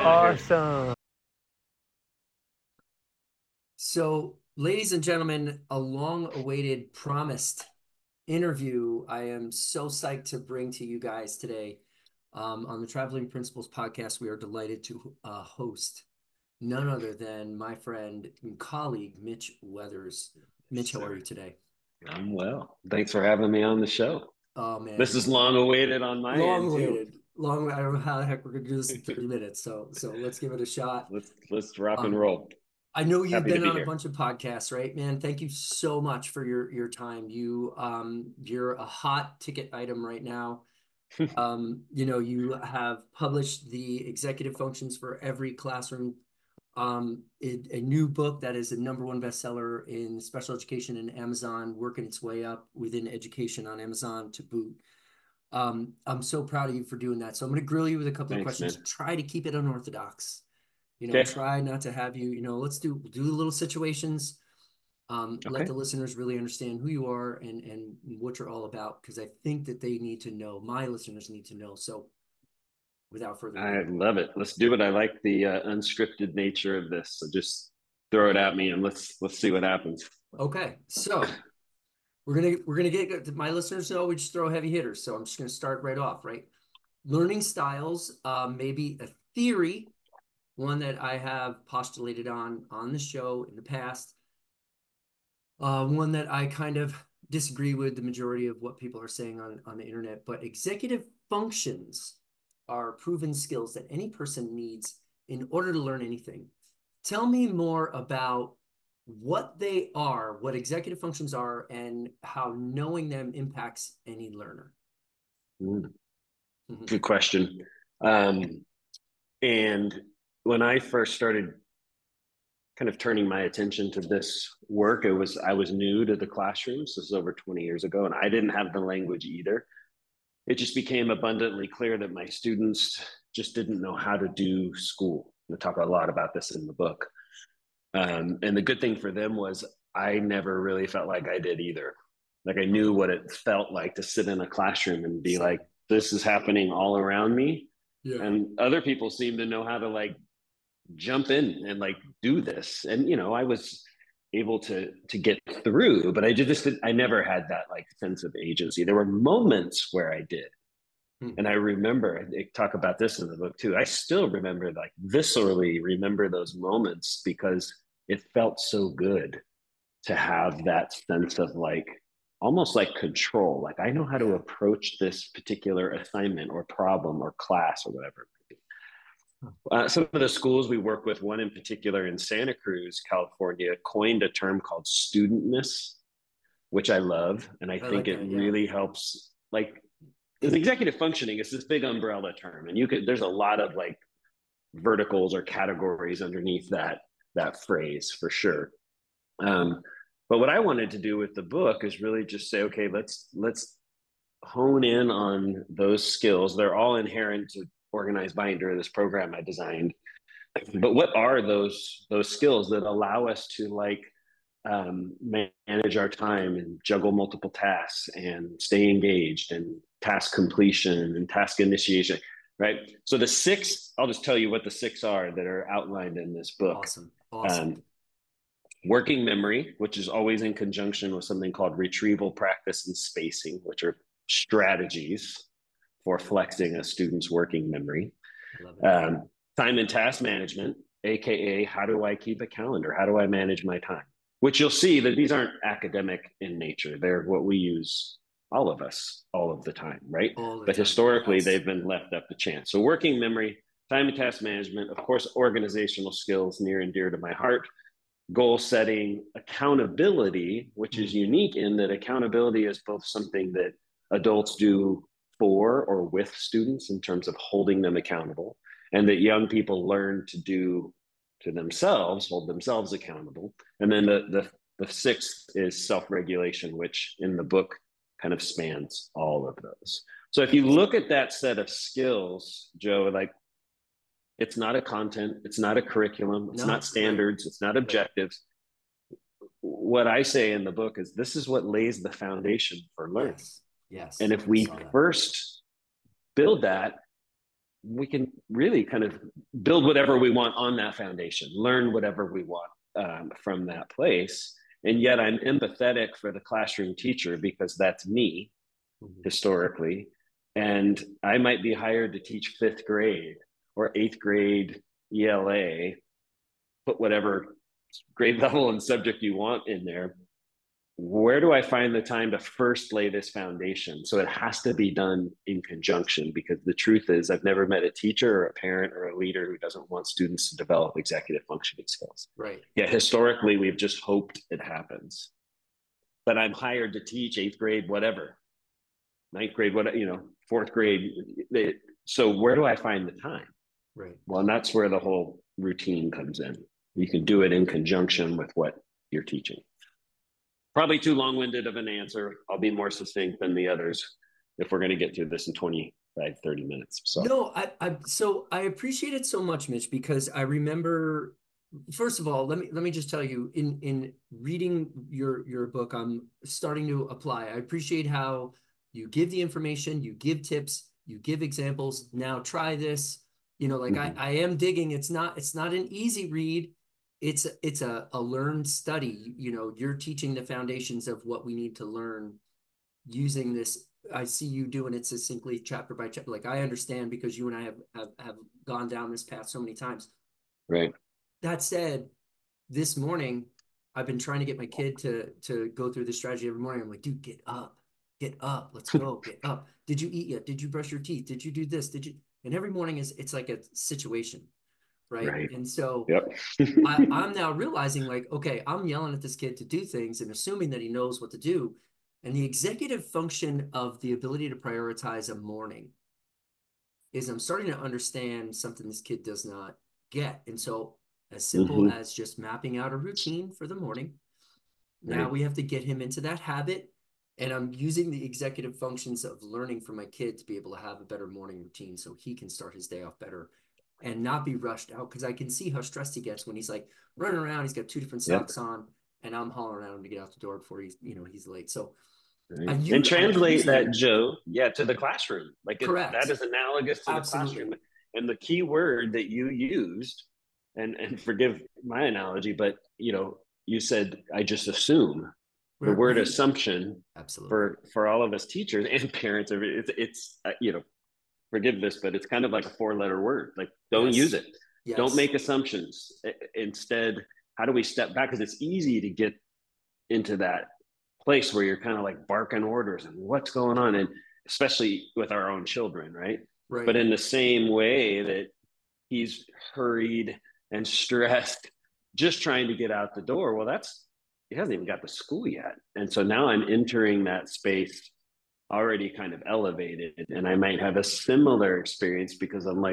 Awesome. So, ladies and gentlemen, a long-awaited, promised interview I am so psyched to bring to you guys today. On the Traveling Principals podcast, we are delighted to host none other than my friend and colleague, Mitch Weathers. Yes, Mitch, how are sir. you today? I'm well. Thanks for having me on the show. Oh, man, This is long awaited on my end too. long-awaited. I don't know how the heck we're going to do this in 30 minutes. So let's give it a shot. Let's rock and Um, roll. I know you've Happy to been be on a here. bunch of podcasts, right, man? Thank you so much for your time. You're a hot ticket item right now. You have published the executive functions for every classroom, a new book that is a #1 bestseller in special education in Amazon, working its way up within education on Amazon to boot. I'm so proud of you for doing that. So I'm going to grill you with a couple of Thanks, questions. man. Try to keep it unorthodox. Okay. Try not to have you, let's do the little situations. Let Okay. the listeners really understand who you are and what you're all about, because I think that they need to know, my listeners need to know. So without further I ado. love it. Let's do it. I like the unscripted nature of this. So just throw it at me and let's see what happens. Okay, so we're gonna get my listeners know we just throw heavy hitters. So I'm just gonna start right off, right? Learning styles, maybe a theory, one that I have postulated on the show in the past. One that I kind of disagree with the majority of what people are saying on the internet, but executive functions are proven skills that any person needs in order to learn anything. Tell me more about what they are, what executive functions are, and how knowing them impacts any learner. Mm, Mhm. good question. Um, and when I first started kind of turning my attention to this work, I was new to the classrooms. This is over 20 years ago, and I didn't have the language either. It just became abundantly clear that my students just didn't know how to do school. I talk a lot about this in the book. And the good thing for them was I never really felt like I did either. Like I knew what it felt like to sit in a classroom and be like, Same. this is happening all around me. Yeah. And other people seem to know how to like jump in and like do this. And I was able to get through, but I never had that like sense of agency. There were moments where I did. Hmm. And I remember, I talk about this in the book too. I still remember, like, viscerally remember those moments because it felt so good to have that sense of like almost like control. Like, I know how to Yeah. approach this particular assignment or problem or class or whatever it might be. Some of the schools we work with, one in particular in Santa Cruz, California, coined a term called studentness, which I love. And I I think like it that. Yeah. really helps, like, because executive functioning is this big umbrella term, and there's a lot of like verticals or categories underneath that phrase for sure. Um, but what I wanted to do with the book is really just say, okay, let's hone in on those skills. They're all inherent to Organized Binder, this program I designed. But what are those skills that allow us to like manage our time and juggle multiple tasks and stay engaged and task completion and task initiation, right? So the six, I'll just tell you what the six are that are outlined in this book. Awesome. Awesome. Um, Working memory, which is always in conjunction with something called retrieval, practice, and spacing, which are strategies for flexing a student's working memory. I love it. Um, Time and task management, aka how do I keep a calendar? How do I manage my time? Which you'll see that these aren't academic in nature. They're what we use, all of us, all of the time, right? All the But time. historically, Yes. they've been left up to chance. So working memory, time and task management, of course, organizational skills near and dear to my heart, goal setting, accountability, which is Mm. unique in that accountability is both something that adults do for or with students in terms of holding them accountable, and that young people learn to do to themselves, hold themselves accountable. And then the sixth is self-regulation, which in the book kind of spans all of those. So if you look at that set of skills, Joe, like, it's not a content, it's not a curriculum, it's not No, right. standards, it's not Right. objectives. What I say in the book is this is what lays the foundation for learning. Yes. Yes. And if I we saw that. first build that, we can really kind of build whatever we want on that foundation, learn whatever we want from that place. And yet I'm empathetic for the classroom teacher because that's me historically. And I might be hired to teach fifth grade or eighth grade ELA, put whatever grade level and subject you want in there. Where do I find the time to first lay this foundation? So it has to be done in conjunction, because the truth is I've never met a teacher or a parent or a leader who doesn't want students to develop executive functioning skills. Right. Yet historically, we've just hoped it happens. But I'm hired to teach eighth grade, whatever, ninth grade, what, fourth grade. So where do I find the time? Right. Well, and that's where the whole routine comes in. You can do it in conjunction with what you're teaching. Probably too long-winded of an answer. I'll be more succinct than the others if we're going to get through this in 25, 30 minutes. So no, I appreciate it so much, Mitch, because I remember, first of all, let me just tell you, in reading your book, I'm starting to apply. I appreciate how you give the information, you give tips, you give examples. Now try this. I am digging. It's not an easy read. It's a learned study. You're teaching the foundations of what we need to learn using this. I see you doing it succinctly, chapter by chapter. Like, I understand because you and I have gone down this path so many times. Right. That said, this morning I've been trying to get my kid to go through the strategy every morning. I'm like, dude, get up, let's go, get up. Did you eat yet? Did you brush your teeth? Did you do this? Did you? And every morning it's like a situation. Right. And so yep. I'm now realizing, like, okay, I'm yelling at this kid to do things and assuming that he knows what to do. And the executive function of the ability to prioritize a morning is I'm starting to understand something this kid does not get. And so as simple as just mapping out a routine for the morning, now we have to get him into that habit. And I'm using the executive functions of learning for my kid to be able to have a better morning routine so he can start his day off better and not be rushed out. Because I can see how stressed he gets when he's like running around. He's got 2 different socks on, and I'm hollering at him to get out the door before he's late. So and translate that, Joe, to the classroom. Like, correct. That is analogous to the classroom. And the key word that you used, and forgive my analogy, but you said, I just assume. The word assumption, absolutely, for all of us teachers and parents, it's forgive this, but it's kind of like a 4-letter word. Like, don't use it. Yes. Don't make assumptions. Instead, how do we step back? Because it's easy to get into that place where you're kind of like barking orders and what's going on, and especially with our own children, right? But in the same way that he's hurried and stressed, just trying to get out the door, well, he hasn't even got to school yet. And so now I'm entering that space already kind of elevated, and I might have a similar experience because I'm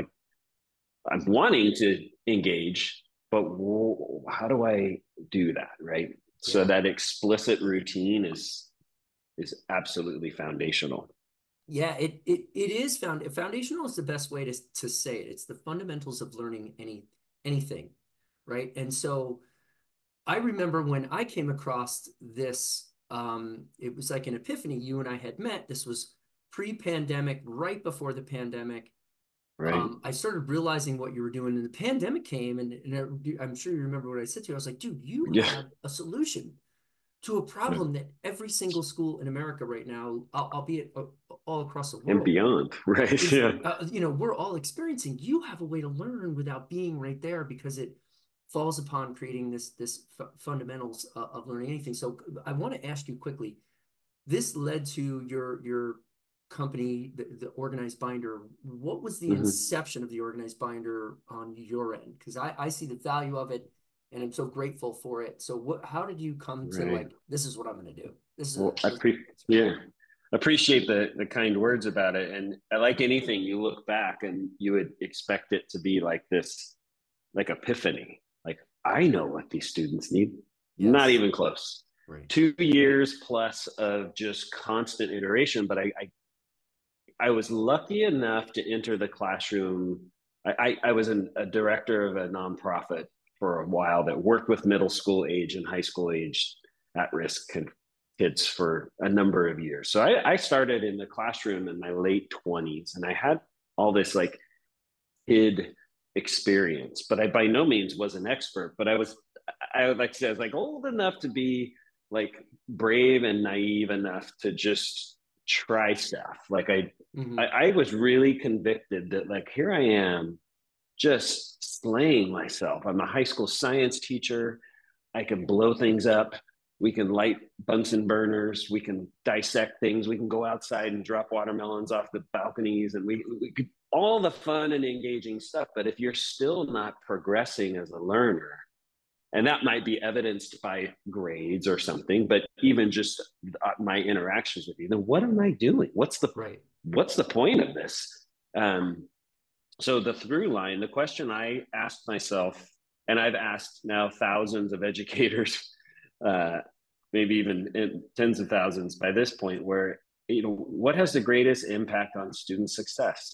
I'm wanting to engage, but how do I do that, right? So that explicit routine is absolutely foundational. Yeah, it is foundational is the best way to say it. It's the fundamentals of learning anything, right? And so I remember when I came across this, it was like an epiphany. You and I had met. This was pre-pandemic, right before the pandemic. Right. I started realizing what you were doing, and the pandemic came, and I'm sure you remember what I said to you. I was like, dude, you have a solution to a problem that every single school in America right now, albeit all across the world and beyond, right? is, we're all experiencing. You have a way to learn without being right there, because it falls upon creating this fundamentals of learning anything. So I want to ask you quickly, this led to your company, the Organized Binder. What was the inception of the Organized Binder on your end? Because I see the value of it, and I'm so grateful for it. So how did you come to like, this is what I'm going to do? This is appreciate the kind words about it. And I like anything you look back and you would expect it to be like this, like epiphany. Like, I know what these students need. Yes. Not even close. Right. 2 years plus of just constant iteration. But I was lucky enough to enter the classroom. I was a director of a nonprofit for a while that worked with middle school age and high school age at-risk kids for a number of years. So I started in the classroom in my late 20s, and I had all this like kid experience, but I by no means was an expert. But I would like to say I was like old enough to be like brave and naive enough to just try stuff. Like I was really convicted that like here I am just slaying myself. I'm a high school science teacher. I can blow things up. We can light Bunsen burners. We can dissect things. We can go outside and drop watermelons off the balconies, and we could, all the fun and engaging stuff. But if you're still not progressing as a learner, and that might be evidenced by grades or something, but even just my interactions with you, then what am I doing? What's the Right. what's the point of this? So the through line, the question I asked myself, and I've asked now thousands of educators, maybe even tens of thousands by this point, where what has the greatest impact on student success?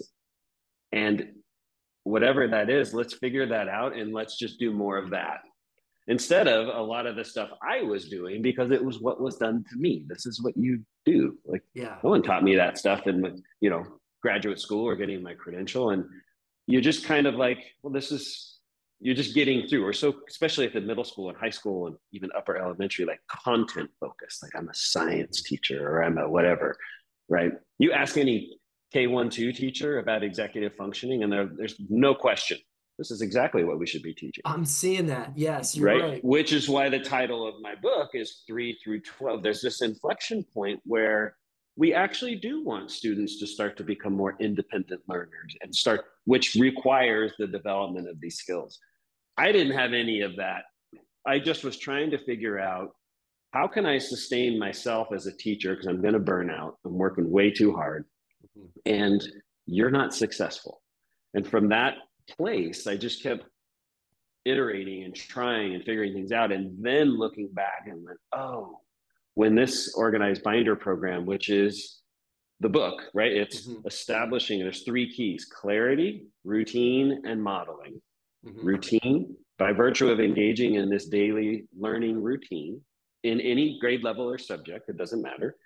And whatever that is, let's figure that out and let's just do more of that instead of a lot of the stuff I was doing because it was what was done to me. This is what you do. Like, Yeah. no one taught me that stuff in graduate school or getting my credential, and you're just kind of like, well, you're just getting through. Or so, especially at the middle school and high school and even upper elementary, like content focused. Like I'm a science teacher or I'm a whatever, right? You ask any K-1-2 teacher about executive functioning, and there's no question. This is exactly what we should be teaching. I'm seeing that. Yes, you're right? right. Which is why the title of my book is 3 through 12. There's this inflection point where we actually do want students to start to become more independent learners and which requires the development of these skills. I didn't have any of that. I just was trying to figure out how can I sustain myself as a teacher because I'm going to burn out. I'm working way too hard and you're not successful. And from that place, I just kept iterating and trying and figuring things out, and then looking back and went, oh, when this organized binder program, which is the book, right? It's establishing, there's 3 keys: clarity, routine, and modeling. Routine, by virtue of engaging in this daily learning routine in any grade level or subject, it doesn't matter.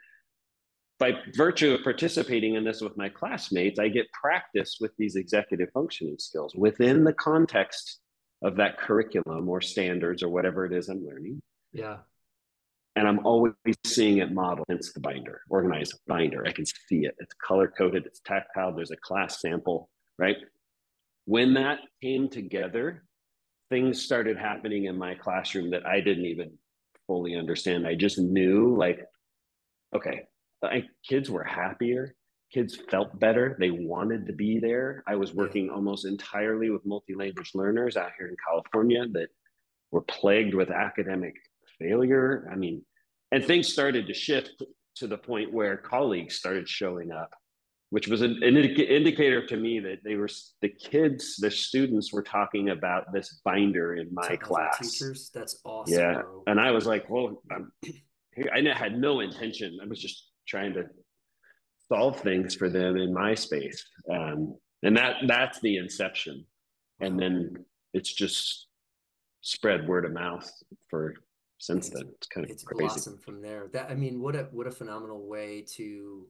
By virtue of participating in this with my classmates, I get practice with these executive functioning skills within the context of that curriculum or standards or whatever it is I'm learning. Yeah. And I'm always seeing it modeled against the binder, organized binder. I can see it. It's color coded, it's tactile, there's a class sample, right? When that came together, things started happening in my classroom that I didn't even fully understand. I just knew, like, okay, kids were happier. Kids felt better. They wanted to be there. I was working almost entirely with multi-language learners out here in California that were plagued with academic failure. I mean, and things started to shift to the point where colleagues started showing up, which was an indicator to me that the students were talking about this binder in my class. Teachers, that's awesome. Yeah, bro. and I was like, well, I had no intention. I was just trying to solve things for them in my space, and that's the inception. And then it's just spread word of mouth for since then. It's kind of crazy. Blossomed from there. That, I mean, what a phenomenal way to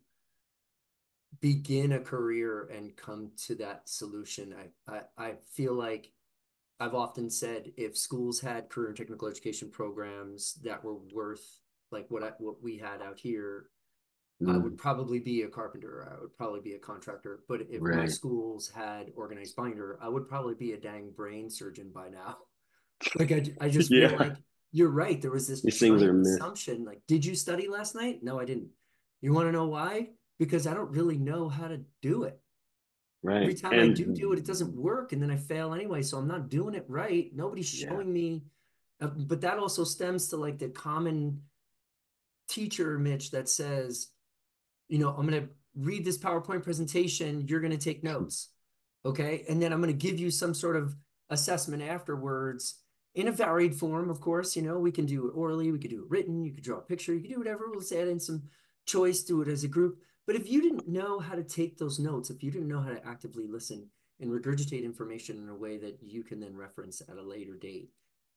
begin a career and come to that solution. I feel like I've often said if schools had career and technical education programs that were worth like what we had out here, I would probably be a carpenter. I would probably be a contractor. But if my schools had organized binder, I would probably be a dang brain surgeon by now. Like I just feel like you're right. There was this giant assumption. Like, did you study last night? No, I didn't. You want to know why? Because I don't really know how to do it. Right. Every time I do it, it doesn't work, and then I fail anyway. So I'm not doing it right. Nobody's showing me. But that also stems to like the common teacher, Mitch, that says, I'm going to read this PowerPoint presentation. You're going to take notes. Okay. And then I'm going to give you some sort of assessment afterwards in a varied form. Of course, we can do it orally. We could do it written. You could draw a picture. You could do whatever. Let's add in some choice, do it as a group. But if you didn't know how to take those notes, if you didn't know how to actively listen and regurgitate information in a way that you can then reference at a later date,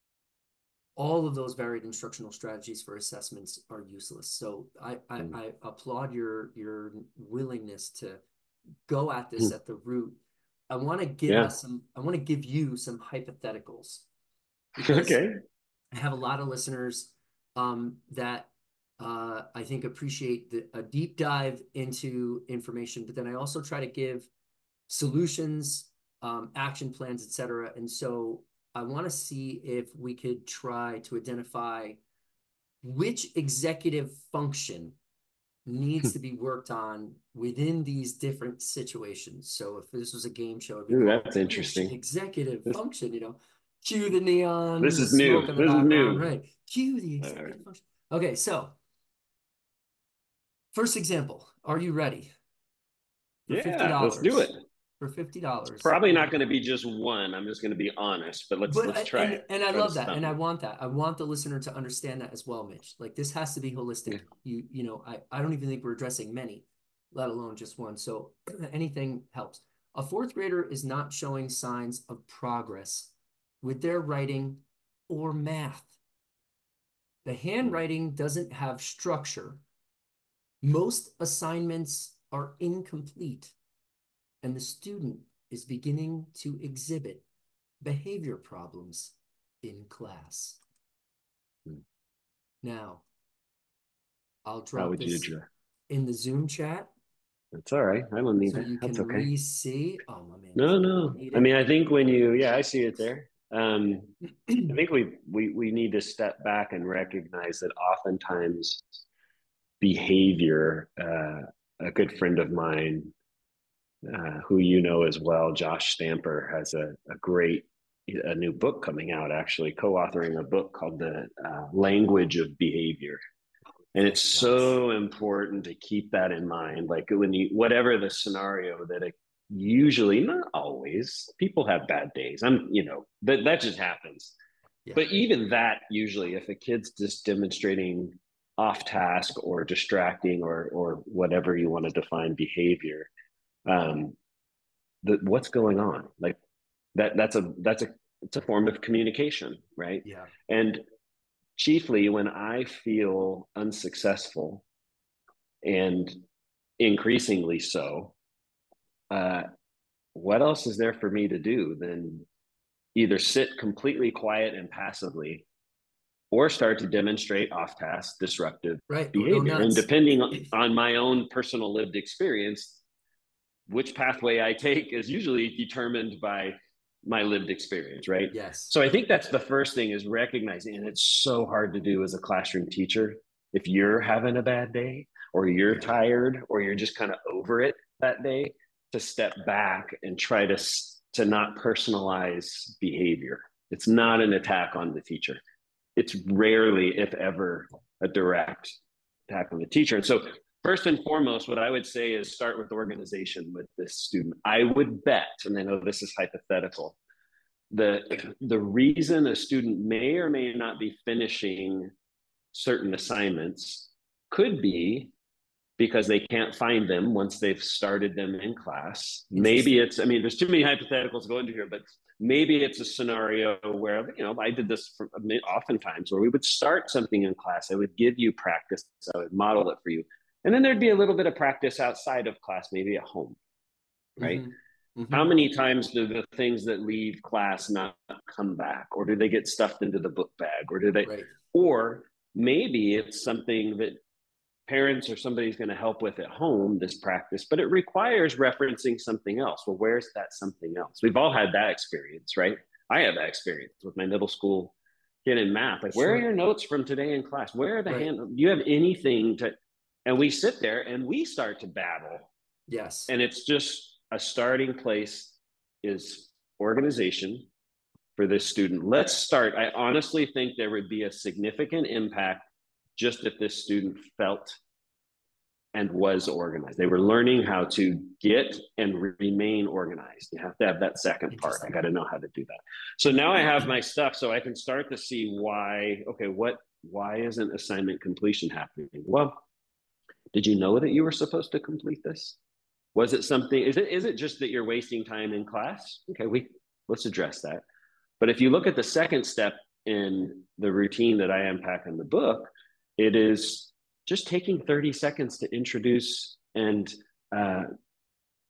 all of those varied instructional strategies for assessments are useless. So I applaud your willingness to go at this at the root. I want to give Yeah. us some, I want to give you some hypotheticals because Okay. I have a lot of listeners that I think appreciate a deep dive into information, but then I also try to give solutions, action plans, etc. And so I want to see if we could try to identify which executive function needs to be worked on within these different situations. So if this was a game show, it'd be Ooh, called that's Which interesting. Executive This Function, cue the neon, this the is smoke new. in the This is background, new. right? Cue the All right. executive function. Okay, so first example, are you ready? For Yeah, let's do it. $50. For $50. Probably not going to be just one. I'm just going to be honest, but let's try it. And I Try to love that, stump and I me. want that. I want the listener to understand that as well, Mitch. Like this has to be holistic. Yeah. I don't even think we're addressing many, let alone just one. So anything helps. A fourth grader is not showing signs of progress with their writing or math. The handwriting doesn't have structure. Most assignments are incomplete, and the student is beginning to exhibit behavior problems in class. Now, I'll How drop would you this address? in the Zoom chat That's all right. I don't need so that. you That's can okay. re-see. Oh, my man No, doesn't no. need I it. mean, I think yeah, I see it there. I think we need to step back and recognize that oftentimes behavior. A good friend of mine, who you know as well, Josh Stamper, has a great a new book coming out. Actually, co-authoring a book called The Language of Behavior. And it's Thank you, Josh. so important to keep that in mind. Like when you, whatever the scenario that it usually, not always, people have bad days. That just happens. Yeah. But even that, usually, if a kid's just demonstrating off task or distracting or whatever you want to define behavior, um, what's going on? Like that's a it's a form of communication, right? Yeah. And chiefly when I feel unsuccessful and increasingly so, uh, what else is there for me to do than either sit completely quiet and passively or start to demonstrate off task disruptive Right. Or go behavior? And nuts. depending on my own personal lived experience, which pathway I take is usually determined by my lived experience, right? Yes. So I think that's the first thing, is recognizing, and it's so hard to do as a classroom teacher. If you're having a bad day or you're Yeah. tired or you're just kind of over it that day, to step back and try to not personalize behavior. It's not an attack on the teacher. It's rarely, if ever, a direct attack on the teacher. And so first and foremost, what I would say is start with organization with this student. I would bet, and I know this is hypothetical, the reason a student may or may not be finishing certain assignments could be because they can't find them once they've started them in class. Maybe Interesting. it's, I mean, there's too many hypotheticals to go into here, but maybe it's a scenario where, I did this oftentimes where we would start something in class. I would give you practice. I would model it for you. And then there'd be a little bit of practice outside of class, maybe at home, right? Mm-hmm. How Mm-hmm. many times do the things that leave class not come back, or do they get stuffed into the book bag, Right. or maybe it's something that parents or somebody's going to help with at home, this practice, but it requires referencing something else. Well, where's that something else? We've all had that experience, right? I had that experience with my middle school kid in math. Like, where are Sure. your notes from today in class? Where are the Right. do you have anything to, and we sit there and we start to babble. Yes. And it's just a starting place is organization for this student. Let's start. I honestly think there would be a significant impact just if this student felt and was organized. They were learning how to get and remain organized. You have to have that second part. I Interesting. got to know how to do that. So now I have my stuff, so I can start to see why. Okay, why isn't assignment completion happening? Well, did you know that you were supposed to complete this? Was it something? Is it just that you're wasting time in class? Okay, let's address that. But if you look at the second step in the routine that I unpack in the book, it is just taking 30 seconds to introduce and uh,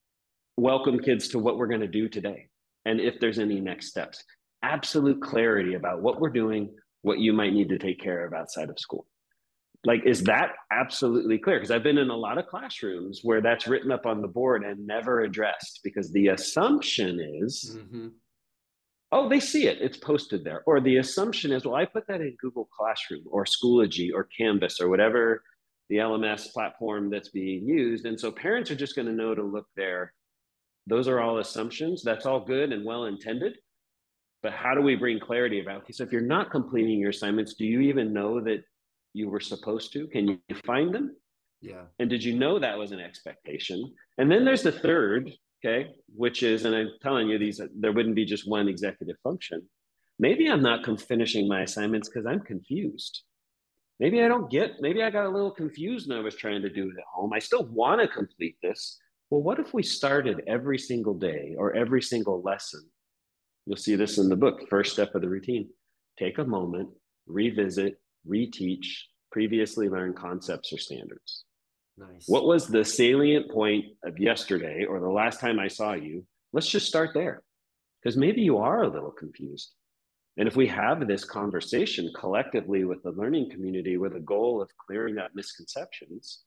welcome kids to what we're going to do today. And if there's any next steps, absolute clarity about what we're doing, what you might need to take care of outside of school. Like, is that absolutely clear? Because I've been in a lot of classrooms where that's written up on the board and never addressed, because the assumption is, oh, they see it, it's posted there. Or the assumption is, well, I put that in Google Classroom or Schoology or Canvas or whatever the LMS platform that's being used. And so parents are just going to know to look there. Those are all assumptions. That's all good and well intended. But how do we bring clarity about, okay, so if you're not completing your assignments, do you even know that you were supposed to? Can you find them? Yeah. And did you know that was an expectation? And then there's the third, okay, which is, and I'm telling you, there wouldn't be just one executive function. Maybe I'm not finishing my assignments because I'm confused. Maybe I got a little confused when I was trying to do it at home. I still want to complete this. Well, what if we started every single day or every single lesson? You'll see this in the book, first step of the routine. Take a moment, revisit, reteach previously learned concepts or standards. Nice. What was the salient point of yesterday or the last time I saw you? Let's just start there, because maybe you are a little confused. And if we have this conversation collectively with the learning community with a goal of clearing up misconceptions,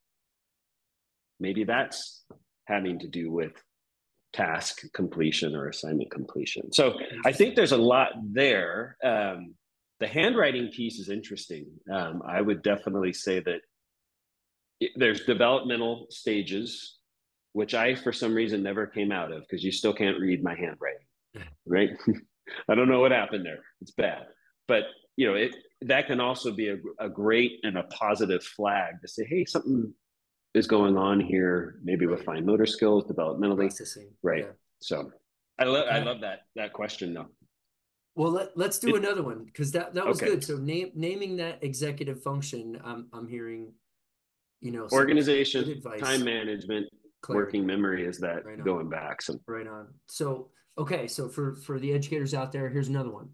maybe that's having to do with task completion or assignment completion. So I think there's a lot there. The handwriting piece is interesting. I would definitely say that there's developmental stages, which I, for some reason, never came out of, because you still can't read my handwriting, right? I don't know what happened there. It's bad. But, that can also be a great and a positive flag to say, hey, something is going on here, maybe with fine motor skills, developmentally. Processing. Right. Yeah. So I love that question, though. Well, let's do another one, because that was okay. good. So naming that executive function, I'm hearing, organization, time management, clarity. working memory is that going back. So right on. So okay, so for the educators out there, here's another one.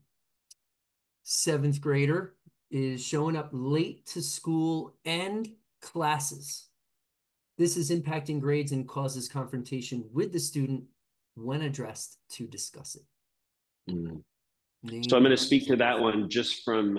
7th grader is showing up late to school and classes. This is impacting grades and causes confrontation with the student when addressed to discuss it. So I'm going to speak to that one just from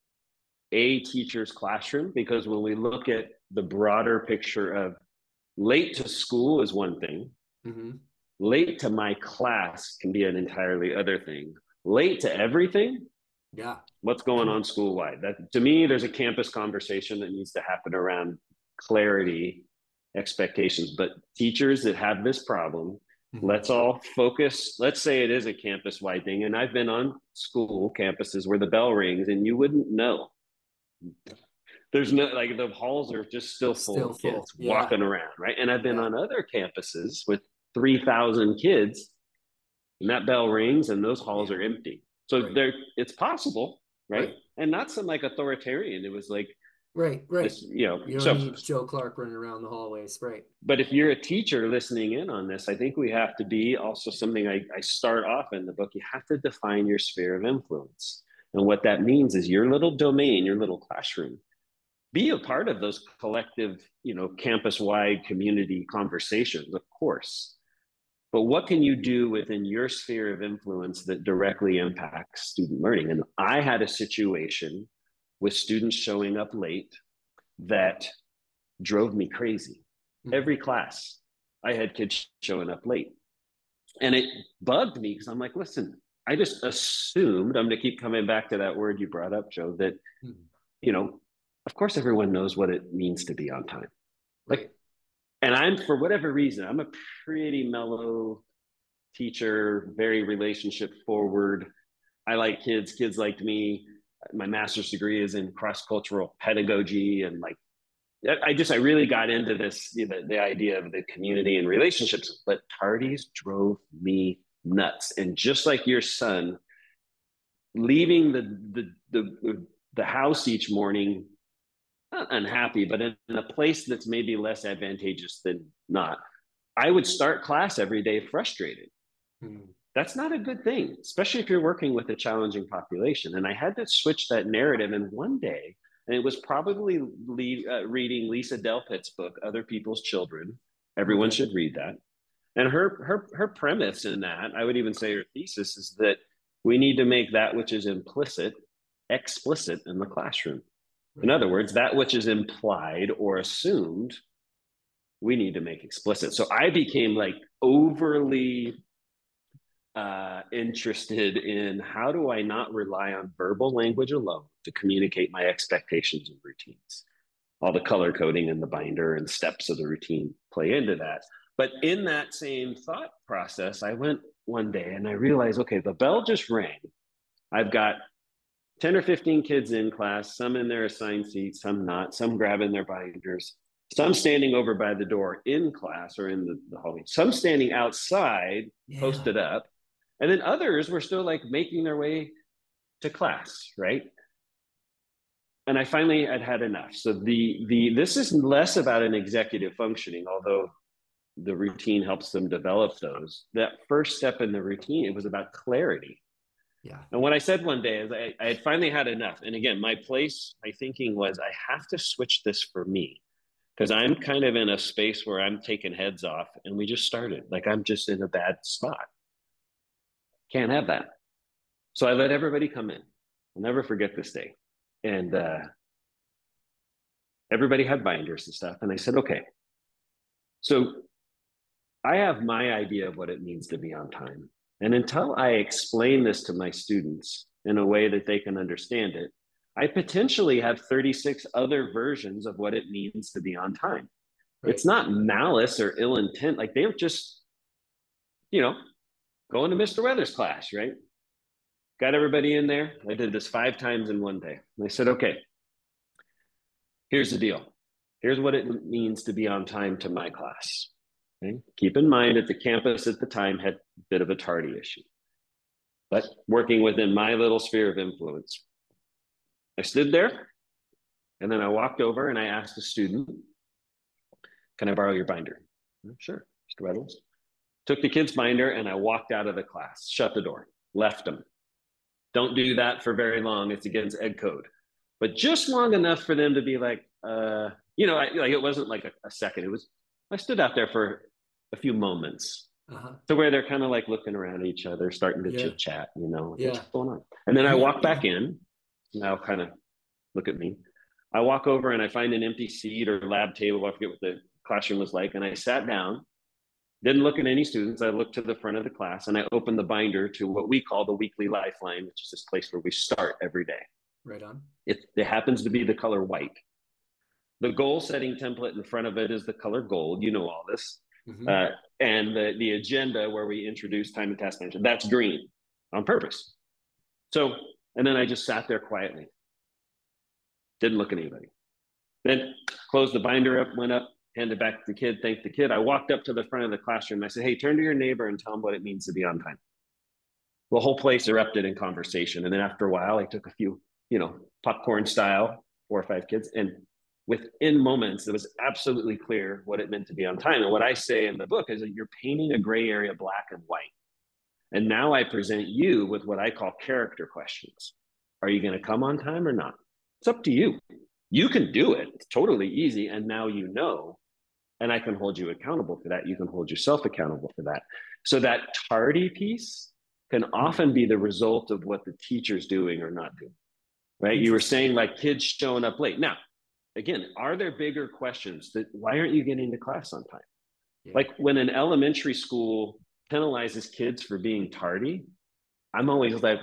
a teacher's classroom, because when we look at the broader picture of late to school is one thing. Late to my class can be an entirely other thing. Late to everything. Yeah. What's going on school-wide? That, to me, there's a campus conversation that needs to happen around clarity, expectations. But teachers that have this problem, let's all focus. Let's say it is a campus-wide thing. And I've been on school campuses where the bell rings and you wouldn't know. There's no, like, the halls are just still full of kids walking around, right? And I've been on other campuses with 3,000 kids, and that bell rings and those halls are empty. So it's possible, right? And not some like authoritarian. It was like, this, you don't need Joe Clark running around the hallways, right? But if you're a teacher listening in on this, I think we have to be also something I start off in the book. You have to define your sphere of influence. And what that means is your little domain, your little classroom. Be a part of those collective, campus-wide community conversations, of course. But what can you do within your sphere of influence that directly impacts student learning? And I had a situation with students showing up late that drove me crazy. Every class, I had kids showing up late. And it bugged me, because I'm like, listen, I just assumed, I'm going to keep coming back to that word you brought up, Joe, that, of course, everyone knows what it means to be on time. Like, and I'm, for whatever reason, I'm a pretty mellow teacher, very relationship forward. I like kids. Kids like me. My master's degree is in cross-cultural pedagogy. And like, I really got into this, the idea of the community and relationships, but tardies drove me nuts. And just like your son, leaving the house each morning, not unhappy, but in a place that's maybe less advantageous than not, I would start class every day frustrated. That's not a good thing, especially if you're working with a challenging population. And I had to switch that narrative. And one day, and it was probably reading Lisa Delpit's book, Other People's Children. Everyone should read that. And her premise in that, I would even say her thesis, is that we need to make that which is implicit explicit in the classroom. In Right. other words, that which is implied or assumed, we need to make explicit. So I became like overly interested in how do I not rely on verbal language alone to communicate my expectations and routines. All the color coding in the binder and steps of the routine play into that. But in that same thought process, I went one day and I realized, okay, the bell just rang. I've got 10 or 15 kids in class, some in their assigned seats, some not, some grabbing their binders, some standing over by the door in class or in the hallway, some standing outside, Yeah. posted up, and then others were still like making their way to class, right? And I finally had enough. So the this is less about an executive functioning, although the routine helps them develop those. That first step in the routine, it was about clarity. Yeah. And what I said one day is I had finally had enough. And again, my thinking was I have to switch this for me because I'm kind of in a space where I'm taking heads off and we just started. Like I'm just in a bad spot. Can't have that. So I let everybody come in. I'll never forget this day. And everybody had binders and stuff. And I said, okay, so I have my idea of what it means to be on time. And until I explain this to my students in a way that they can understand it, I potentially have 36 other versions of what it means to be on time. Right. It's not malice or ill intent. Like they're just, you know, going to Mr. Weather's class, right? Got everybody in there. I did this 5 times in one day. And I said, okay, here's the deal. Here's what it means to be on time to my class. Okay? Keep in mind that the campus at the time had a bit of a tardy issue, but working within my little sphere of influence. I stood there and then I walked over and I asked a student, can I borrow your binder? Sure, Mr. Reynolds. Took the kid's binder and I walked out of the class, shut the door, left them. Don't do that for very long. It's against ed code. But just long enough for them to be like, like it wasn't like a second. It was, I stood out there for a few moments Uh-huh. to where they're kind of like looking around at each other, starting to Yeah. chit chat, like, what's Yeah. going on? And then I You, walk back in. Now kind of look at me. I walk over and I find an empty seat or lab table. I forget what the classroom was like. And I sat down, didn't look at any students. I looked to the front of the class and I opened the binder to what we call the weekly lifeline, which is this place where we start every day. right on. It happens to be the color white. The goal setting template in front of it is the color gold. You know all this. Mm-hmm. Uh, and the agenda where we introduce time and task management, that's green on purpose. So, and then I just sat there quietly, didn't look at anybody. Then closed the binder up, went up, handed back to the kid, thanked the kid. I walked up to the front of the classroom. I said, hey, turn to your neighbor and tell him what it means to be on time. The whole place erupted in conversation. And then after a while, I took a few, popcorn style, 4 or 5 kids. And within moments, it was absolutely clear what it meant to be on time. And what I say in the book is that you're painting a gray area black and white. And now I present you with what I call character questions. Are you going to come on time or not? It's up to you. You can do it. It's totally easy. And now you know, and I can hold you accountable for that. You can hold yourself accountable for that. So that tardy piece can often be the result of what the teacher's doing or not doing, right? You were Interesting. saying like kids showing up late. Now, again, are there bigger questions that why aren't you getting to class on time? Yeah. Like when an elementary school penalizes kids for being tardy, I'm always like,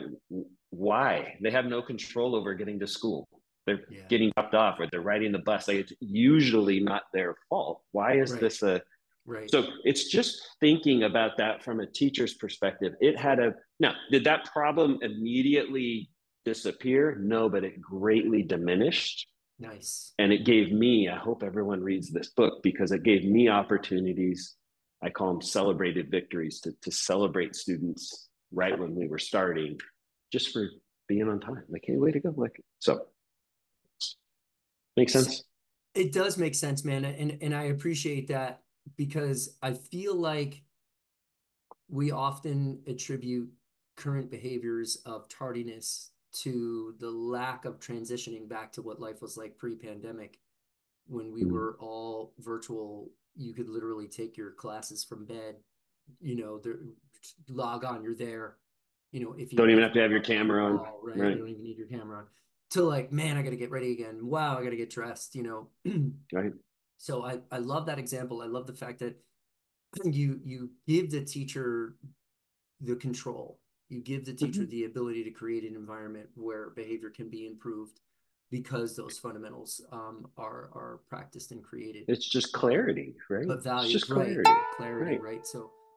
why? They have no control over getting to school. They're Yeah. getting dropped off or they're riding the bus. Like it's usually not their fault. Why is Right. this a Right. so it's just thinking about that from a teacher's perspective. It had a now, did that problem immediately disappear? No, but it greatly diminished. Nice. And it gave me, I hope everyone reads this book because it gave me opportunities. I call them celebrated victories to celebrate students right when we were starting, just for being on time. Like, hey, way to go. Like, so makes sense. It does make sense, man. And I appreciate that because I feel like we often attribute current behaviors of tardiness to the lack of transitioning back to what life was like pre-pandemic when we Mm. were all virtual. You could literally take your classes from bed log on, you're there. If Don't even if have to have your on the camera on. wall, right? Right. You don't even need your camera on. To like, man, I got to get ready again. Wow, I got to get dressed. Right. So I love that example. I love the fact that you give the teacher the control. You give the teacher Mhm. the ability to create an environment where behavior can be improved because those fundamentals are practiced and created. It's just Um, clarity, right? but It's valued, just right? clarity. Clarity, Right. right?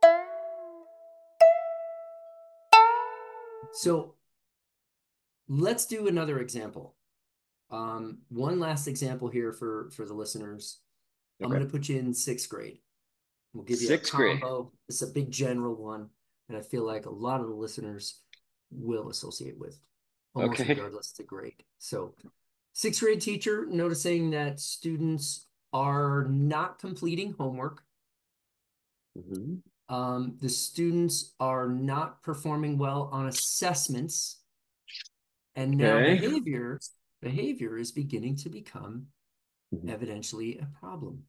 So let's do another example. One last example here for the listeners. I'm Okay. going to put you in sixth grade. We'll give you a Sixth grade. combo. It's a big general one, and I feel like a lot of the listeners will associate with, almost Okay. regardless of the grade. So, sixth grade teacher noticing that students are not completing homework. Mhm. The students are not performing well on assessments, and now Okay. behavior is beginning to become Mhm. evidentially a problem.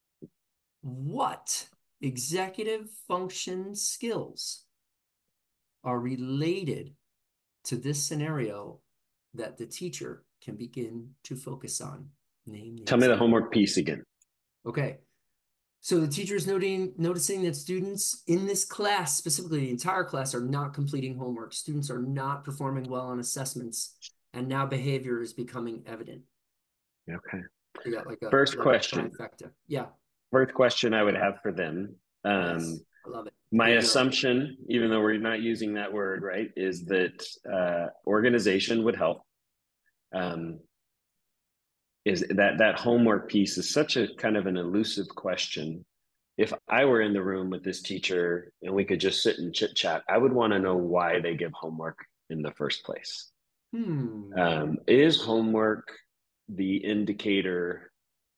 What executive function skills are related to this scenario that the teacher can begin to focus on? Name the Tell me the executive. homework piece again. Okay. So the teacher is noticing that students in this class, specifically the entire class, are not completing homework. Students are not performing well on assessments, and now behavior is becoming evident. Okay. You got like a First question. trifecta. Yeah. First question I would have for them. Yes. I love it. My Here we go. assumption, even though we're not using that word, right, is that organization would help. Um, is that homework piece is such a kind of an elusive question. If I were in the room with this teacher and we could just sit and chit chat, I would want to know why they give homework in the first place. Is homework the indicator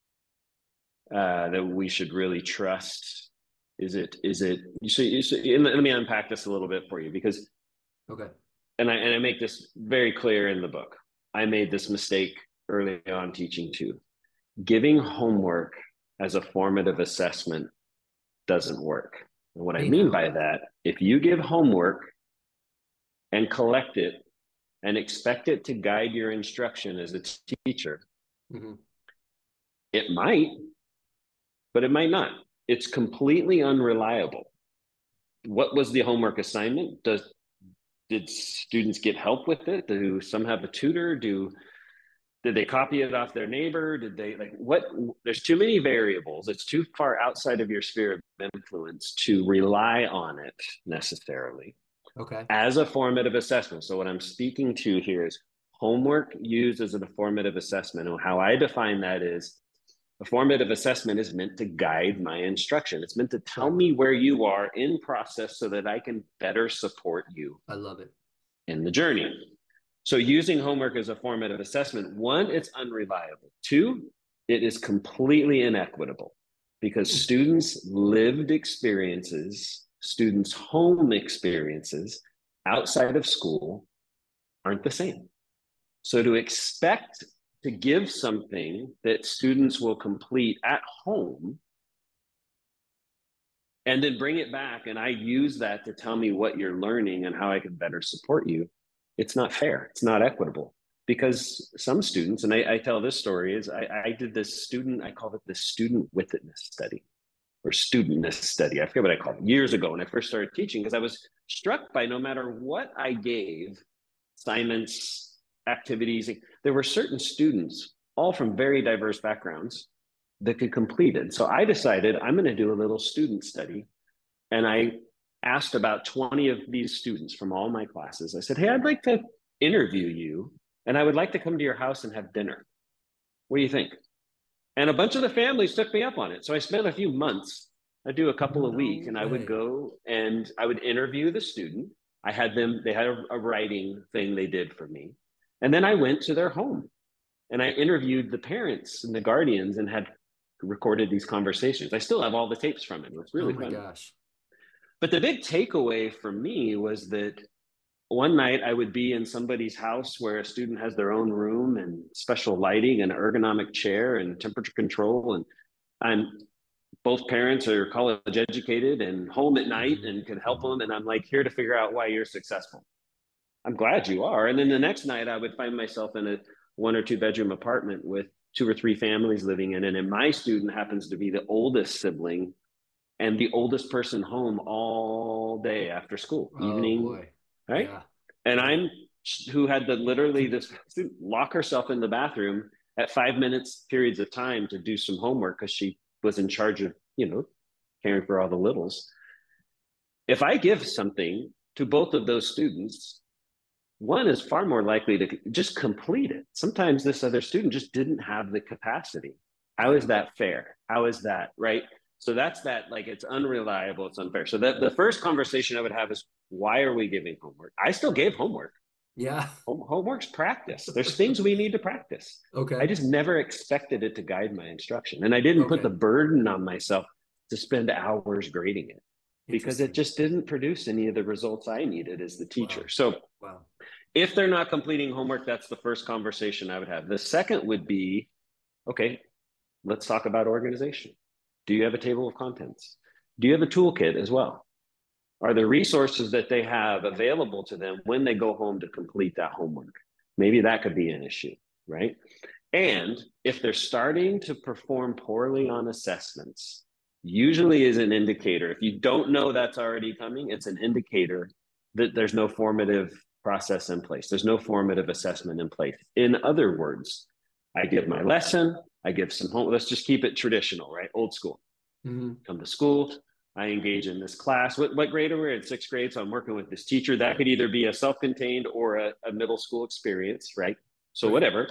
that we should really trust? Is it let me unpack this a little bit for you, because Okay. and I make this very clear in the book. I made this mistake early on teaching too. Giving homework as a formative assessment doesn't work. And what I Hey mean now. by that, if you give homework and collect it and expect it to guide your instruction as a teacher, Mhm. it might, but it might not. It's completely unreliable. What was the homework assignment? Did students get help with it? Do some have a tutor? Did they copy it off their neighbor? Did they like what? There's too many variables. It's too far outside of your sphere of influence to rely on it necessarily Okay. as a formative assessment. So what I'm speaking to here is homework used as a formative assessment. And how I define that is a formative assessment is meant to guide my instruction. It's meant to tell Correct. me where you are in process so that I can better support you I love it. in the journey. So using homework as a formative assessment, one, it's unreliable. Two, it is completely inequitable because Hmm. students' lived experiences, students' home experiences outside of school aren't the same. So to expect to give something that students will complete at home and then bring it back and I use that to tell me what you're learning and how I can better support you, it's not fair. It's not equitable. Because some students, and I tell this story, is I did this student, I called it the student withedness study or studentness study. I forget what I called it years ago when I first started teaching, because I was struck by no matter what I gave, assignments, activities, there were certain students, all from very diverse backgrounds, that could complete it. So I decided I'm going to do a little student study. And I asked about 20 of these students from all my classes. I said, hey, I'd like to interview you and I would like to come to your house and have dinner. What do you think? And a bunch of the families took me up on it. So I spent a few months. I do a couple a No week and I would way. go and I would interview the student. They had a writing thing they did for me. And then I went to their home and I interviewed the parents and the guardians and had recorded these conversations. I still have all the tapes from it. It was Oh really my fun. gosh. But the big takeaway for me was that one night I would be in somebody's house where a student has their own room and special lighting and ergonomic chair and temperature control. And I'm both parents are college educated and home at night and can help Mhm. them. And I'm like here to figure out why you're successful. I'm glad you are. And then the next night I would find myself in a 1 or 2 bedroom apartment with 2 or 3 families living in it. And my student happens to be the oldest sibling and the oldest person home all day after school, Oh evening, boy. right? Yeah. And Yeah. I'm who had to literally this lock herself in the bathroom at 5 minutes periods of time to do some homework because she was in charge of, caring for all the littles. If I give something to both of those students, one is far more likely to just complete it. Sometimes this other student just didn't have the capacity. How is Yeah. that fair? How is that right? So that's that, like, it's unreliable, it's unfair. So that the first conversation I would have is, why are we giving homework? I still gave Right. homework. Yeah. Homework's practice. There's things we need to practice. I Okay. just never expected it to guide my instruction. And I didn't put the Okay. burden on myself to spend hours grading it because it Interesting. just didn't produce any of the results I needed as the teacher. Wow. So Wow. if they're not completing homework, that's the first conversation I would have. The second would be, okay, let's talk about organization. Do you have a table of contents? Do you have a toolkit as well? Are the resources that they have available to them when they go home to complete that homework? Maybe that could be an issue, right? And if they're starting to perform poorly on assessments, usually is an indicator. If you don't know that's already coming, it's an indicator that there's no formative process in place. There's no formative assessment in place. In other words, I give my lesson, I give some home. Let's just keep it traditional, right? Old school. Hmm. Come to school, I engage in this class. What grade are we in? 6th grade. So I'm working with this teacher. That could either be a self-contained or a middle school experience, right? So Right. whatever.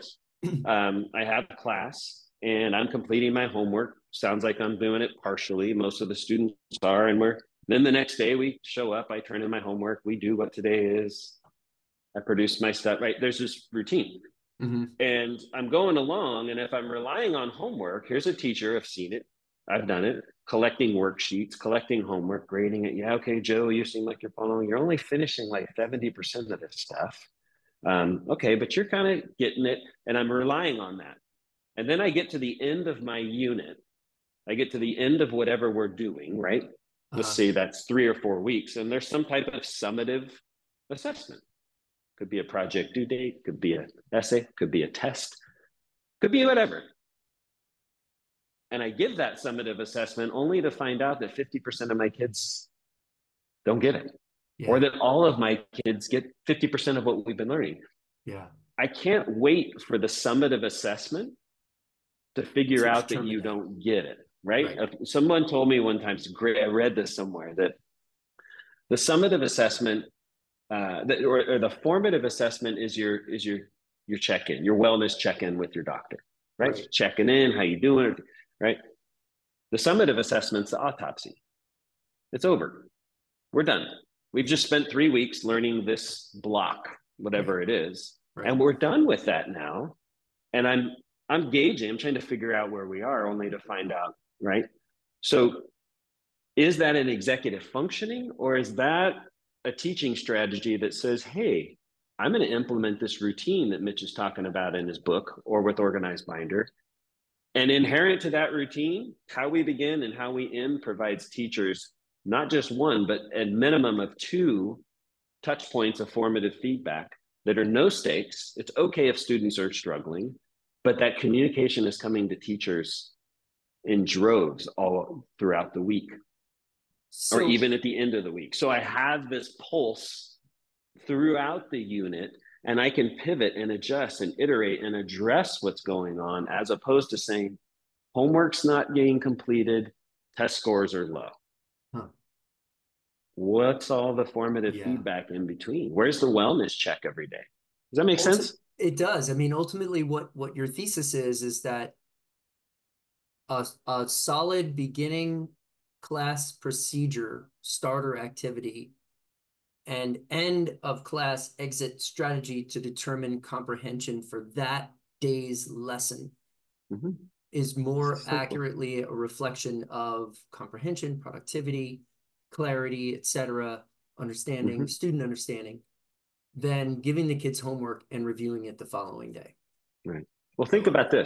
I have a class and I'm completing my homework. Sounds like I'm doing it partially. Most of the students are, and then the next day we show up. I turn in my homework. We do what today is. I produce my stuff. Right? There's this routine, Hmm. and I'm going along. And if I'm relying on homework, here's a teacher. I've seen it. I've done it. Collecting worksheets, collecting homework, grading it. Yeah, okay, Joe, you seem like you're following. You're only finishing like 70% of this stuff. Okay, but you're kind of getting it, and I'm relying on that. And then I get to the end of my unit. I get to the end of whatever we're doing, right? Let's Uh-huh. say that's 3 or 4 weeks, and there's some type of summative assessment. Could be a project due date, could be an essay, could be a test, could be whatever. And I give that summative assessment only to find out that 50% of my kids don't get it, or Yeah. that all of my kids get 50% of what we've been learning. Yeah. I can't wait for the summative assessment to figure To out that determine you that. don't get it, right? Right. Someone told me one time, it's great, I read this somewhere, that the summative assessment, or the formative assessment is your check-in, your wellness check-in with your doctor, right? Right. Checking in, how you doing, right? The summative assessment's the autopsy. It's over. We're done. We've Yeah. just spent 3 weeks learning this block, Right. whatever it is, Right. and we're done with that now. And I'm gauging, I'm trying to figure out where we are only to find out, right? So is that an executive functioning, or is that a teaching strategy that says, hey, I'm going to implement this routine that Mitch is talking about in his book or with Organized Binder. And inherent to that routine, how we begin and how we end provides teachers not just one, but a minimum of 2 touch points of formative feedback that are no stakes. It's okay if students are struggling, but that communication is coming to teachers in droves all throughout the week or So, even at the end of the week. So I have this pulse throughout the unit and I can pivot and adjust and iterate and address what's going on as opposed to saying homework's not getting completed, test scores are low. huh, What's all the formative yeah. feedback in between? Where's the wellness check every day? Does that make sense? It does. I mean, ultimately, what your thesis is that a solid beginning class procedure, starter activity, and end of class exit strategy to determine comprehension for that day's lesson Mm-hmm. is more Simple. accurately a reflection of comprehension, productivity, clarity, etc., Mm-hmm. understanding, student understanding, than giving the kids homework and reviewing it the following day. Right. Well, think about this.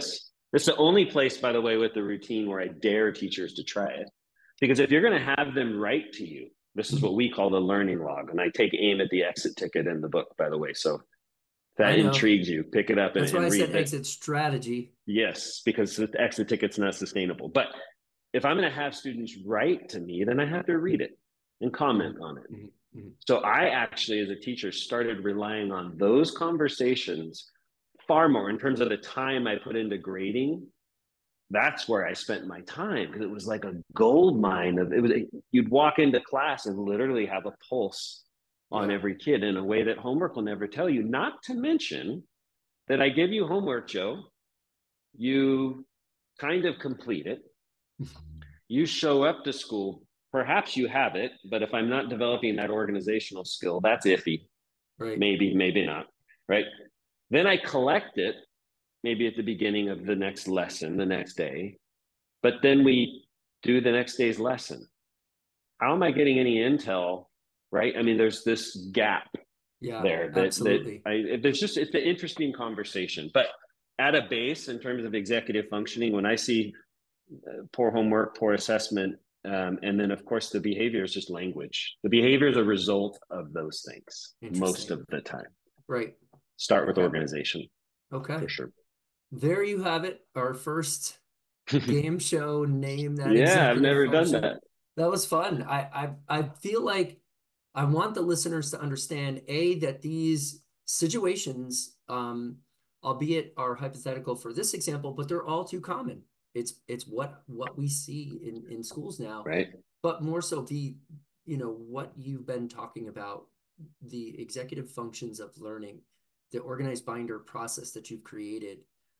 It's the only place, by the way, with the routine where I dare teachers to try it. Because if you're going to have them write to you, this is what we call the learning log. And I take aim at the exit ticket in the book, by the way. So if I that know. intrigues you, pick it up That's why I and said read that. exit strategy. Yes, because the exit ticket's not sustainable. But if I'm going to have students write to me, then I have to read it and comment on it. Mm-hmm. So I actually, as a teacher, started relying on those conversations far more in terms of the time I put into grading. That's where I spent my time because it was like a gold mine of it was. You'd walk into class and literally have a pulse on every kid in a way that homework will never tell you. Not to mention that I give you homework, Joe. You kind of complete it. You show up to school. Perhaps you have it, but if I'm not developing that organizational skill, that's iffy. Right. Maybe, maybe not. Right. Then I collect it maybe at the beginning of the next lesson, the next day, but then we do the next day's lesson. How am I getting any intel? Right. I mean, there's this gap there absolutely. there's just, it's an interesting conversation, but at a base in terms of executive functioning, when I see poor homework, poor assessment, and then of course the behavior is just language. The behavior is a result of those things most of the time. Right. Start with organization. Okay. For sure. There you have it. Our first game show name that. Yeah, I've never done that. That was fun. I feel like I want the listeners to understand that these situations, albeit are hypothetical for this example, but they're all too common. It's what we see in schools now, right? But more so what you've been talking about, the executive functions of learning, the organized binder process that you've created.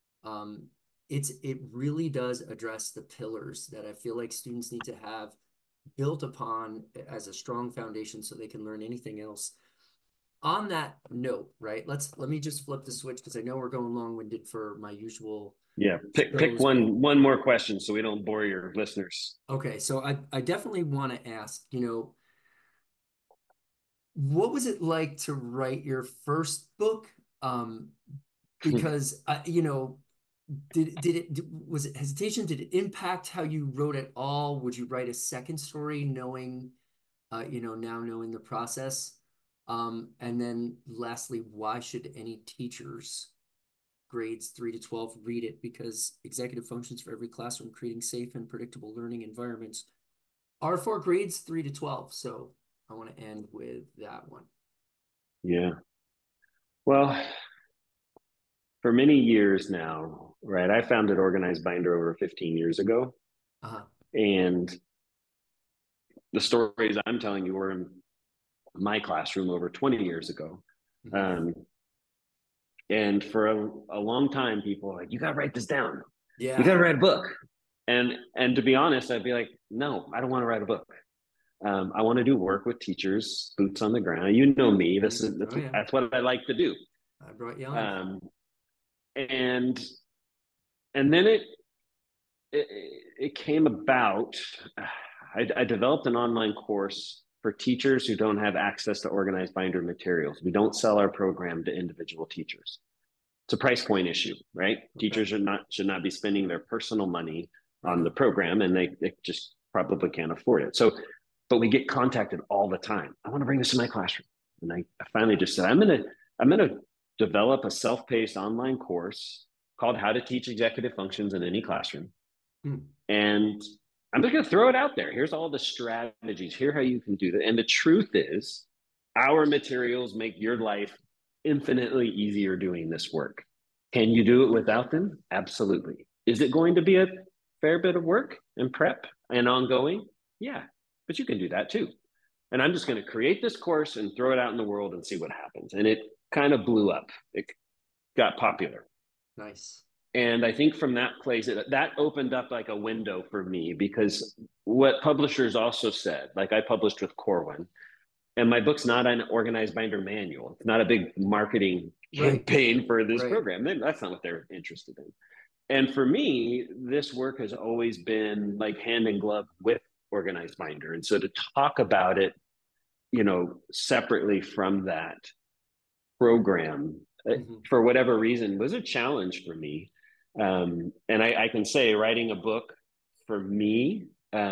It really does address the pillars that I feel like students need to have built upon as a strong foundation so they can learn anything else. On that note, right? Let me just flip the switch because I know we're going long-winded for my usual. Yeah, pick one more question so we don't bore your listeners. Okay, so I definitely want to ask, what was it like to write your first book? Because was it hesitation? Did it impact how you wrote at all? Would you write a second story knowing, now knowing the process? And then lastly, why should any teachers grades 3 to 12 read it? Because executive functions for every classroom, creating safe and predictable learning environments are for grades 3 to 12. So I want to end with that one. Yeah. Well, for many years now, right, I founded Organized Binder over 15 years ago. And the stories I'm telling you were in my classroom over 20 years ago. And for a long time, people were like, you got to write this down. Yeah. You got to write a book. And to be honest, I'd be like, no, I don't want to write a book. I want to do work with teachers, boots on the ground. You know me. That's what I like to do. I brought you on. And then it came about. I developed an online course for teachers who don't have access to organized binder materials. We don't sell our program to individual teachers. It's a price point issue, right? Okay. Teachers should not be spending their personal money on the program, and they just probably can't afford it. So, but we get contacted all the time. I want to bring this to my classroom. And I finally just said, I'm gonna develop a self-paced online course called How to Teach Executive Functions in Any Classroom. And I'm just going to throw it out there. Here's all the strategies. Here's how you can do that. And the truth is, our materials make your life infinitely easier doing this work. Can you do it without them? Absolutely. Is it going to be a fair bit of work and prep and ongoing? Yeah, but you can do that too. And I'm just going to create this course and throw it out in the world and see what happens. And it kind of blew up. It got popular. Nice. And I think from that place, that opened up like a window for me, because what publishers also said, like I published with Corwin, and my book's not an organized binder manual. It's not a big marketing campaign for this program. That's not what they're interested in. And for me, this work has always been like hand in glove with organized binder. And so to talk about it, separately from that program, for whatever reason, was a challenge for me. And I can say writing a book for me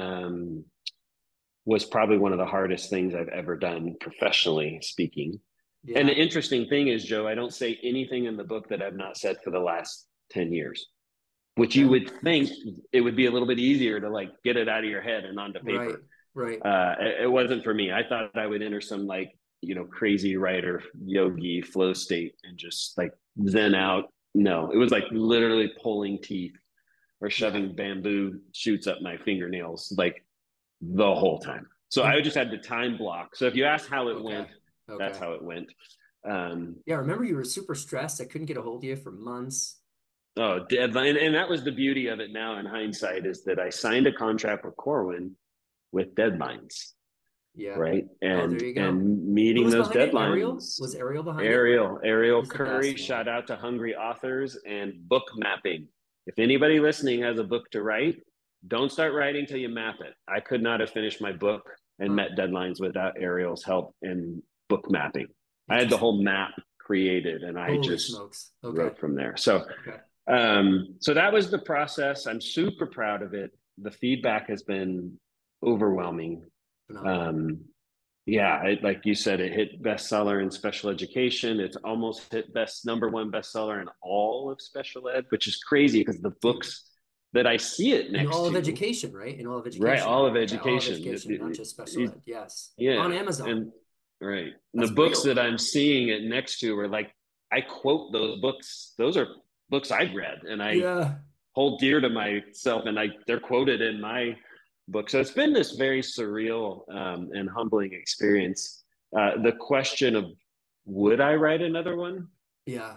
was probably one of the hardest things I've ever done professionally speaking. And Yeah. the interesting thing is, Joe, I don't say anything in the book that I've not said for the last 10 years, which you Okay. would think it would be a little bit easier to like get it out of your head and onto Right. paper. Right. It wasn't for me. I thought I would enter some like, crazy writer yogi flow state and just like zen out. No, it was like literally pulling teeth or Yeah. shoving bamboo shoots up my fingernails like the whole time. So I And just had the time block. So if you ask how it okay. went, that's Okay. how it went. Yeah, remember you were super stressed. I couldn't get a hold of you for months. Oh, deadline. And that was the beauty of it now in hindsight is that I signed a contract with Corwin with deadlines, Yeah. right? Oh, And there you go. and Who meeting was those behind it? Ariel? deadlines. Was Ariel behind it? Ariel He's the Curry, best, man. shout out to Hungry Authors and book mapping. If anybody listening has a book to write, don't start writing till you map it. I could not have finished my book and Huh. met deadlines without Ariel's help in book mapping. I had the Interesting. whole map created and I Holy just smokes. Okay. wrote from there. So Okay. so that was the process. I'm super proud of it. The feedback has been overwhelming. Phenomenal. Um, yeah, like you said, it hit bestseller in special education. It's almost hit number one bestseller in all of special ed, which is crazy because the Dude, books that I see it in next all of to, education, right? In all of right, all education. of Yeah, all of education, education, not just special it, ed. Yes. On yeah, Amazon. and right, and the That's books that real. I'm seeing it next to are like I quote those books. Those are books I've read, and I Yeah. hold dear to myself, and they're quoted in my book. So it's been this very surreal and humbling experience. The question of would I write another one? Yeah.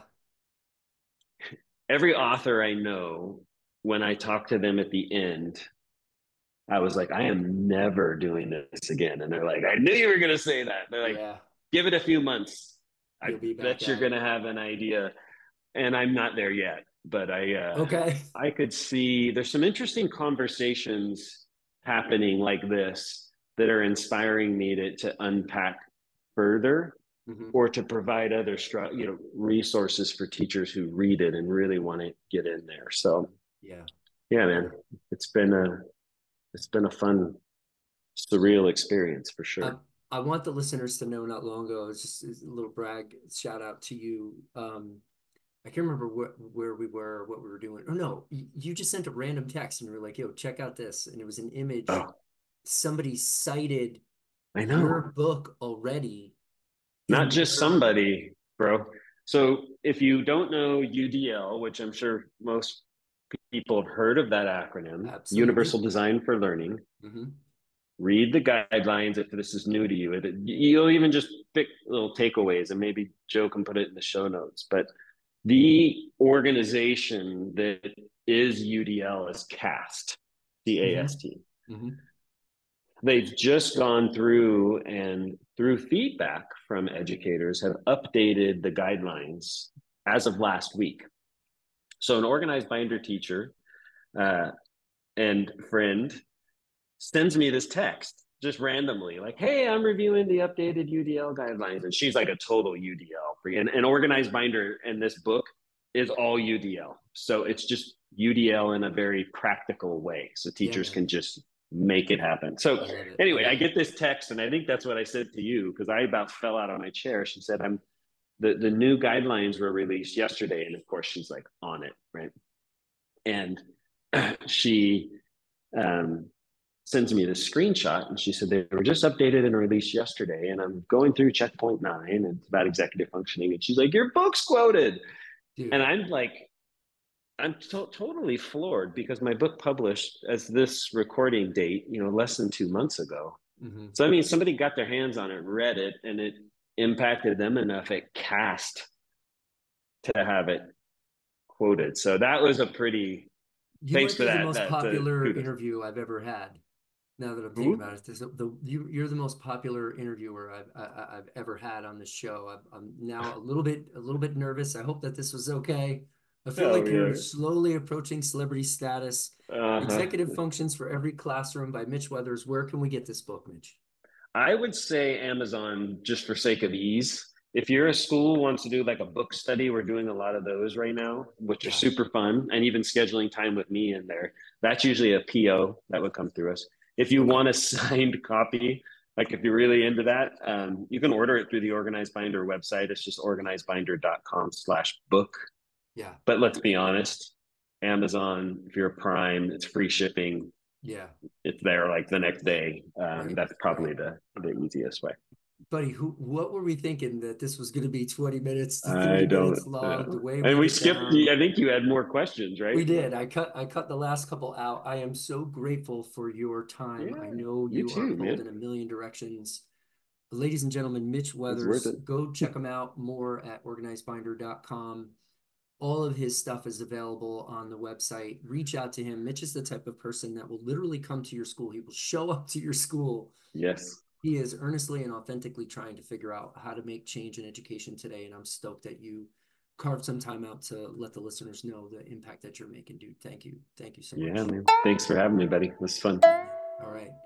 Every author I know, when I talk to them at the end, I was like, I am never doing this again. And they're like, I knew you were going to say that. They're like, Yeah. give it a few months. I You'll be back bet you're at going it. to have an idea. And I'm not there yet, but Okay. I could see there's some interesting conversations happening like this that are inspiring me to unpack further Hmm. or to provide other resources for teachers who read it and really want to get in there. So Yeah. yeah, Yeah. man, it's been a it's been a fun, surreal experience for I, sure. I want the listeners to know not long ago, it's just a little brag shout out to you. I can't remember where we were, what we were doing. Oh no, you just sent a random text and you were like, yo, check out this. And it was an image. Oh, Somebody cited I your know. book already Not in just their somebody, bro. So if you don't know UDL, which I'm sure most people have heard of that acronym, absolutely. Universal Design for Learning, Hmm. read the guidelines if this is new to you. You'll even just pick little takeaways and maybe Joe can put it in the show notes. But the organization that is UDL is CAST, Hmm. CAST. Hmm. They've just gone through and through feedback from educators have updated the guidelines as of last week. So an organized binder teacher uh, and friend sends me this text just randomly, like, hey, I'm reviewing the updated UDL guidelines. And she's like a total UDL free. And an organized binder in this book is all UDL. So it's just UDL in a very practical way. So Yeah, teachers man. can just make it happen. So I love it. I anyway, I love it. get this text, and I think that's what I said to you because I about fell out of my chair. She said, the new guidelines were released yesterday. And of course, she's like on it, right? And she um, sends me this screenshot and she said they were just updated and released yesterday and I'm going through checkpoint 9 and it's about executive functioning and she's like your book's quoted and Dude. I'm like I'm totally floored because my book published as this recording date less than 2 months ago. Hmm. So I mean somebody got their hands on it, read it, and it impacted them enough at CAST to have it quoted. So that was a pretty You thanks might for be the that most popular kudos. interview I've ever had. Now that I'm thinking Who? about it, you're the most popular interviewer I've ever had on this show. I'm now a little bit nervous. I hope that this was okay. I feel Oh like you're yeah. slowly approaching celebrity status. Uh-huh. Executive Functions for Every Classroom by Mitch Weathers. Where can we get this book, Mitch? I would say Amazon just for sake of ease. if you're a school who wants to do like a book study, we're doing a lot of those right now, which are Yeah. super fun. And even scheduling time with me in there, that's usually a PO that would come through us. If you Okay. want a signed copy, like if you're really into that, you can order it through the Organized Binder website. It's just organizedbinder.com/book. Yeah. But let's be honest, Amazon, if you're a Prime, it's free shipping. Yeah. It's there like the next day. Right. That's Right. probably the easiest way. Buddy, what were we thinking that this was going to be 20 minutes to I 30 don't minutes long? The know. way we And we get skipped. down. I think you had more questions, right? We did. I cut the last couple out. I am so grateful for your time. I Yeah, know you you are too, pulled man. in a million directions. Ladies and gentlemen, Mitch It's worth Weathers, it. go check him out more at organizedbinder.com. All of his stuff is available on the website. Reach out to him. Mitch is the type of person that will literally come to your school. He will show up to your school. Yes. He is earnestly and authentically trying to figure out how to make change in education today. And I'm stoked that you carved some time out to let the listeners know the impact that you're making, dude. Thank you. Thank you so Yeah, much. man. Thanks for having me, buddy. It was fun. Yeah, man. All right.